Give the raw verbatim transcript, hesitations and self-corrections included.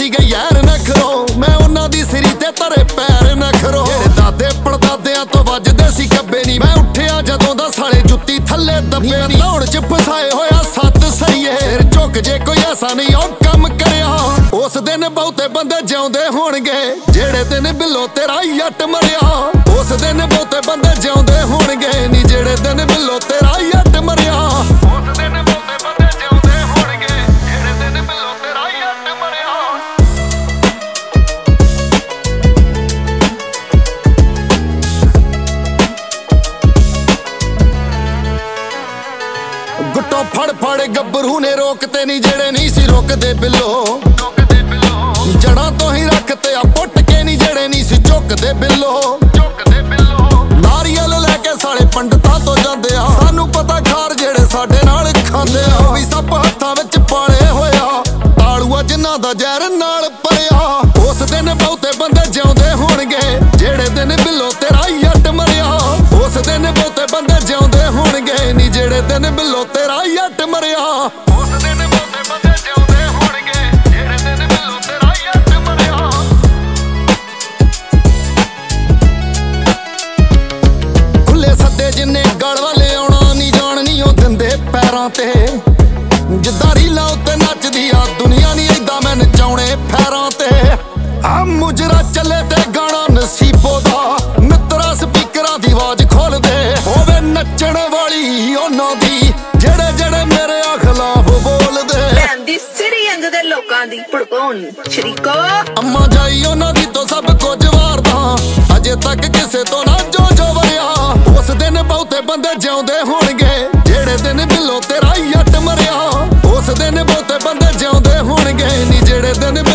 ਸੀ ਗਈ ਯਾਰ ਨਖਰੋ ਮੈਂ ਉਹਨਾਂ ਦੀ ਸਿਰੀ ਤੇ ਤਰੇ ਪੈਰ ਨਖਰੋ ਮੇਰੇ ਦਾਦੇ ਪੜਦਾਦਿਆਂ ਤੋਂ ਵੱਜਦੇ ਸੀ ਕੱਬੇ ਨਹੀਂ ਮੈਂ ਉੱਠਿਆ ਜਦੋਂ ਦਾ ਸਾਲੇ ਜੁੱਤੀ ਥੱਲੇ ਦੱਬੇ ਨਹੀਂ ਲਾਉਣ ਚ ਫਸਾਏ ਹੋਇਆ ਸੱਤ ਸਹੀਏ ਝੁੱਕ ਜੇ ਕੋਈ ਐਸਾ ਨਹੀਂ ਉਹ ਕੰਮ ਕਰਿਆ ਉਸ ਦਿਨ ਬਹੁਤੇ ਬੰਦੇ ਜਿਉਂਦੇ ਹੋਣਗੇ ਜਿਹੜੇ ਦਿਨ ਬਿੱਲੋ ਤੇਰਾ ਯੱਟ ਮਰਿਆ ਉਸ ਦਿਨ ਬਹੁਤੇ ਬੰਦੇ ਜਿਉਂਦੇ ਹੋਣਗੇ ਨੀ ਜਿਹੜੇ ਦਿਨ ਬਿੱਲੋ ਤੇਰਾ ਯੱਟ ਮਰਿਆ ਉਸ ਦਿਨ ਬਹੁਤੇ ਬੰਦੇ ਜਿਉਂਦੇ ਹੋਣਗੇ ਜਿਹੜੇ ਦਿਨ ਬਿੱਲੋ ਤੇਰਾ ਯੱਟ ਮਰਿਆ ਗੁੱਟੋ ਫੜ ਫੜ ਗੱਭਰੂ ਨੇ ਰੋਕਤੇ ਨਹੀਂ ਜਿਹੜੇ ਨਹੀਂ ਸੀ ਰੁਕਦੇ ਬਿੱਲੋ ਜੜਾਂ ਤੋਂ ਹੀ ਰੱਖਤੇ ਆ ਪੁੱਟ ਕੇ ਨਹੀਂ ਜਿਹੜੇ ਨਹੀਂ ਸੀ ਝੁਕਦੇ ਬਿੱਲੋ ਨਾਰੀਅਲ ਲੈ ਕੇ ਸਾਲੇ ਪੰਡਤਾਂ ਤੋਂ ਜਾਂਦੇ ਆ ਸਾਨੂੰ ਪਤਾ ਖਾਰ ਜਿਹੜੇ ਸਾਡੇ ਨਾਲ ਖਾਂਦੇ ਆ ਵੀ ਸੱਪ ਹੱਥਾਂ ਵਿੱਚ ਪਾਲੇ ਹੋਇਆ ਤਾਲੂਆ ਜਿਨ੍ਹਾਂ ਦਾ ਜ਼ਹਿਰ ਨਾਲ ਭਰਿਆ ਉਸ ਦਿਨ ਬਹੁਤੇ ਬੰਦੇ ਜਿਉਂਦੇ ਹੋਣਗੇ ਜਿਹੜੇ ਦਿਨ ਬਿੱਲੋ ਤੇਰਾ ਯੱਟ ਮਰਿਆ ਉਸ ਦਿਨ ਬਹੁਤੇ ਬੰਦੇ ਜਿਉਂਦੇ ਹੋਣਗੇ ਨੀ ਜਿਹੜੇ ਦਿਨ ਬਿੱਲੋ ਤੇਰਾ ਯੱਟ ਮਰਿਆ ਉਸ ਦਿਨ ਬਹੁਤੇ ਬੰਦੇ ਜਿਉਂਦੇ ਹੋਣਗੇ ਜਿਹੜੇ ਦਿਨ ਬਿੱਲੋ ਤੇਰਾ ਯੱਟ ਮਰਿਆ ਖੁੱਲੇ ਸੱਦੇ ਜਿੰਨੇ ਗਲ ਵਾਲੇ ਆਉਣਾ ਨਹੀਂ ਜਾਣ ਨਹੀਂ ਉਹ ਦਿੰਦੇ ਪੈਰਾਂ ਤੇ ਜਿੱਦਾਂ ਰੀਲਾਂ ਉੱਤੇ ਨੱਚਦੀ ਆ ਦੁਨੀਆ ਨਹੀਂ ਏਦਾਂ ਮੈਂ ਨਚਾਉਣੇ ਫੈਰਾਂ ਤੇ ਆ ਮੁਜਰਾ ਚੱਲੇ ਤੇ ਗਾਣਾ ਨਸੀਬੋ ਦਾ ਮਿੱਤਰਾ ਸਪੀਕਰਾਂ ਦੀ ਆਵਾਜ਼ ਖੋਲਦੇ ਹੋਵੇ ਨੱਚਣ ਵਾਲੀ ਉਹਨਾਂ ਦੀ ਜਿਹੜੇ ਜਿਹੜੇ ਮੇਰੇ ਖਿਲਾਫ ਬੋਲਦੇ ਲੈਂਦੀ ਸਿਰੀ ਅੰਗ ਦੇ ਲੋਕਾਂ ਦੀ ਭੜਕਾਉਣ ਸ਼ਰੀਕੋ ਅੰਮਾ ਜਾਈ ਉਹਨਾਂ ਦੀ ਤੋਂ ਸਭ ਕੁਝ ਵਾਰਦਾ ਅਜੇ ਤੱਕ ਕਿਸੇ ਤੋਂ ਨਾ ਜੋ ਜੋ ਵਰਿਆ ਉਸ ਦਿਨ ਬਹੁਤੇ ਬੰਦੇ ਜਿਉਂਦੇ ਹੋਣਗੇ ਜਿਹੜੇ ਦਿਨ ਬਿੱਲੋ ਤੇਰਾ ਯੱਟ ਮਰਿਆ ਉਸ ਦਿਨ ਬਹੁਤੇ ਬੰਦੇ ਜਿਉਂਦੇ ਹੋਣਗੇ ਨੀ ਜਿਹੜੇ ਦਿਨ